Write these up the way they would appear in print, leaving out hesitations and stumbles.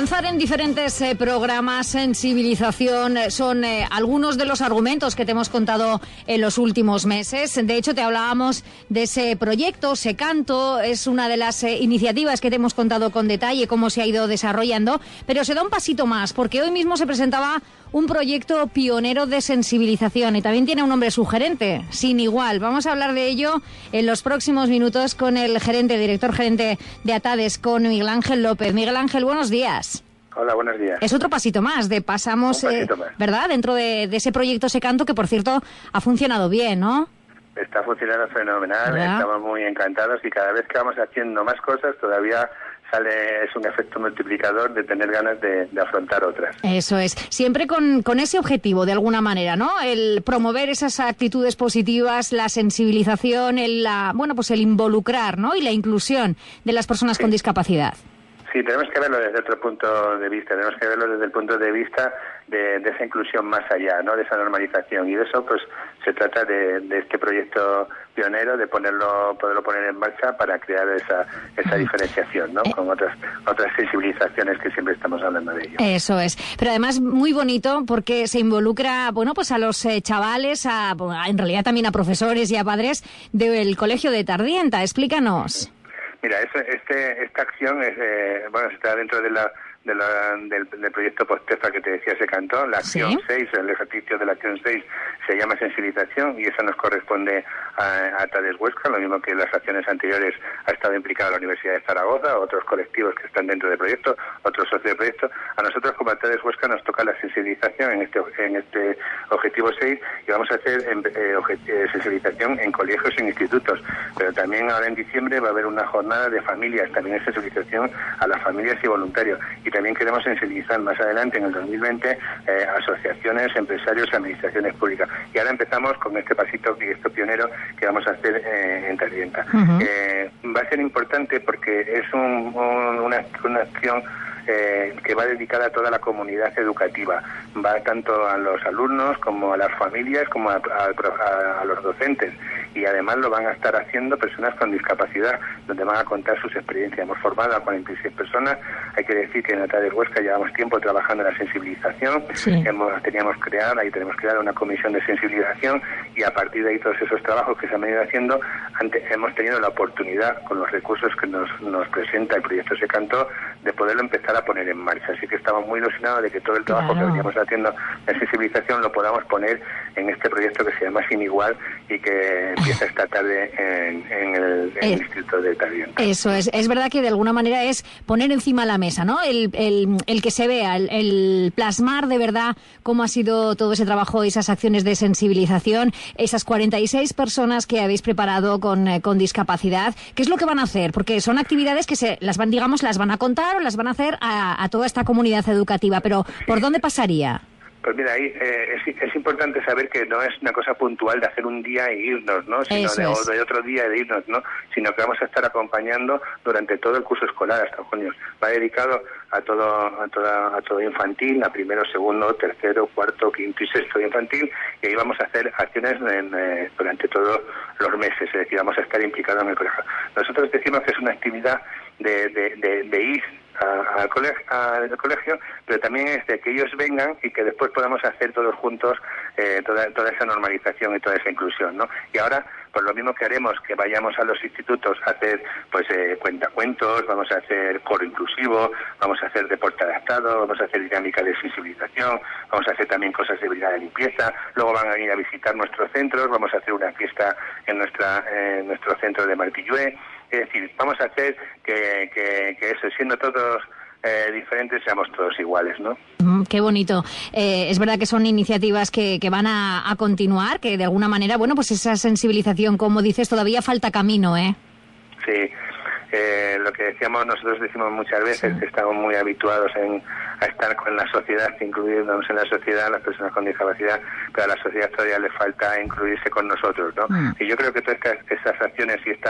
Avanzar en diferentes programas, sensibilización, son algunos de los argumentos que te hemos contado en los últimos meses. De hecho, te hablábamos de ese proyecto, Secanto, es una de las iniciativas que te hemos contado con detalle cómo se ha ido desarrollando, pero se da un pasito más, porque hoy mismo se presentaba un proyecto pionero de sensibilización y también tiene un nombre sugerente, sin igual. Vamos a hablar de ello en los próximos minutos con el director gerente de Atades, con Miguel Ángel López. Miguel Ángel, buenos días. Hola, buenos días. Es otro pasito más, pasamos, ¿verdad?, dentro de ese proyecto Secanto, que por cierto ha funcionado bien, ¿no? Está funcionando fenomenal, ¿verdad? Estamos muy encantados y cada vez que vamos haciendo más cosas todavía es un efecto multiplicador de tener ganas de afrontar otras. Eso es, siempre con ese objetivo de alguna manera, ¿no? El promover esas actitudes positivas, la sensibilización, el involucrar, ¿no? Y la inclusión de las personas con discapacidad. Sí, tenemos que verlo desde otro punto de vista, tenemos que verlo desde el punto de vista de esa inclusión más allá, ¿no?, de esa normalización, y de eso pues se trata de este proyecto pionero, de poderlo poner en marcha para crear esa diferenciación, ¿no?, con otras sensibilizaciones que siempre estamos hablando de ello. Eso es, pero además muy bonito porque se involucra, a los chavales, en realidad también a profesores y a padres del Colegio de Tardienta. Explícanos. Mira, esta acción está dentro del proyecto Postefa que te decía Secanto. La acción 6, el ejercicio de la acción 6 se llama sensibilización y eso nos corresponde a Atades Huesca, lo mismo que las acciones anteriores ha estado implicada la Universidad de Zaragoza, otros colectivos que están dentro del proyecto, otros socios del proyecto. A nosotros como Atades Huesca nos toca la sensibilización en este objetivo 6 y vamos a hacer sensibilización en colegios e institutos, pero también ahora en diciembre va a haber una jornada de familias, también es sensibilización a las familias y voluntarios, y también queremos sensibilizar más adelante en el 2020 asociaciones, empresarios y administraciones públicas. Y ahora empezamos con este pasito y esto pionero que vamos a hacer en Tardienta. Va a ser importante porque es una acción que va dedicada a toda la comunidad educativa, va tanto a los alumnos como a las familias como a los docentes, y además lo van a estar haciendo personas con discapacidad, donde van a contar sus experiencias. Hemos formado a 46 personas. Hay que decir que en Atades Huesca llevamos tiempo trabajando en la sensibilización. Tenemos creada una comisión de sensibilización, y a partir de ahí todos esos trabajos que se han venido haciendo, hemos tenido la oportunidad, con los recursos que nos presenta el proyecto Secanto, de poderlo empezar a poner en marcha. Así que estamos muy ilusionados de que todo el trabajo que veníamos haciendo de sensibilización lo podamos poner en este proyecto que se llama Sin Igual y que empieza esta tarde en el Instituto de Tardienta. Eso es verdad que de alguna manera es poner encima la mesa, ¿no? El que se vea, el plasmar de verdad cómo ha sido todo ese trabajo, esas acciones de sensibilización, esas 46 personas que habéis preparado con discapacidad. ¿Qué es lo que van a hacer? Porque son actividades que las van a contar o las van a hacer a toda esta comunidad educativa, pero ¿por dónde pasaría? Pues mira, ahí es importante saber que no es una cosa puntual de hacer un día e irnos, ¿no? Sino de otro día de irnos, ¿no? Sino que vamos a estar acompañando durante todo el curso escolar hasta junio. Va dedicado a todo infantil, a primero, segundo, tercero, cuarto, quinto y sexto de infantil, y ahí vamos a hacer acciones durante todos los meses, es decir, vamos a estar implicados en el colegio. Nosotros decimos que es una actividad de ir al colegio, pero también es de que ellos vengan y que después podamos hacer todos juntos toda esa normalización y toda esa inclusión, ¿no? Y ahora, pues lo mismo que haremos, que vayamos a los institutos a hacer cuentacuentos, vamos a hacer coro inclusivo, vamos a hacer deporte adaptado, vamos a hacer dinámica de sensibilización, vamos a hacer también cosas de brigada de limpieza, luego van a venir a visitar nuestros centros, vamos a hacer una fiesta en nuestro centro de Martillue. Es decir, vamos a hacer que eso, siendo todos diferentes, seamos todos iguales, ¿no? Qué bonito. Es verdad que son iniciativas que van a continuar, que de alguna manera, pues esa sensibilización, como dices, todavía falta camino, ¿eh? Sí. Lo que nosotros decimos muchas veces, que estamos muy habituados a estar con la sociedad, incluirnos en la sociedad, las personas con discapacidad, pero a la sociedad todavía le falta incluirse con nosotros, ¿no? Y yo creo que todas estas acciones y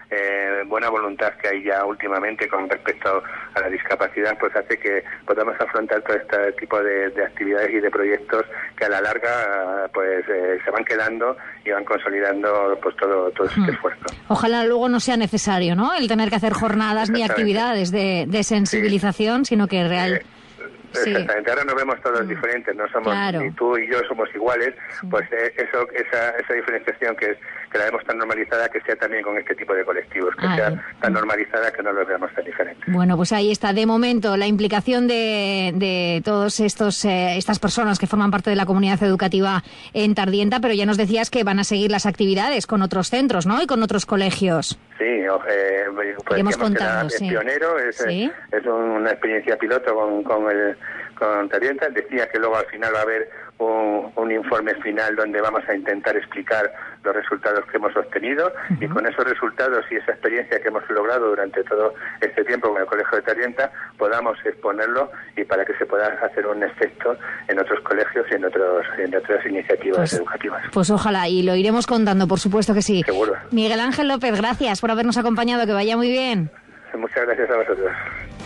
buena voluntad que hay ya últimamente con respecto a la discapacidad, pues hace que podamos afrontar todo este tipo de actividades y de proyectos que a la larga pues se van quedando y van consolidando pues todo este esfuerzo. Ojalá luego no sea necesario, ¿no?, el tener que hacer jornadas ni actividades de sensibilización, sino que Exactamente, ahora nos vemos todos diferentes, no somos, ni tú y yo somos iguales, pues esa diferenciación que la vemos tan normalizada, que sea también con este tipo de colectivos, que sea tan normalizada que no los veamos tan diferentes. Bueno, pues ahí está, de momento, la implicación de todos estas personas que forman parte de la comunidad educativa en Tardienta, pero ya nos decías que van a seguir las actividades con otros centros, ¿no?, y con otros colegios. Sí, pues hemos contado, es pionero, es una experiencia piloto con Tardienta. Decía que luego al final va a haber un informe final donde vamos a intentar explicar los resultados que hemos obtenido, y con esos resultados y esa experiencia que hemos logrado durante todo este tiempo con el Colegio de Tardienta podamos exponerlo, y para que se pueda hacer un efecto en otros colegios y en otras iniciativas educativas. Pues ojalá, y lo iremos contando, por supuesto que sí. Seguro. Miguel Ángel López, gracias por habernos acompañado, que vaya muy bien. Muchas gracias a vosotros.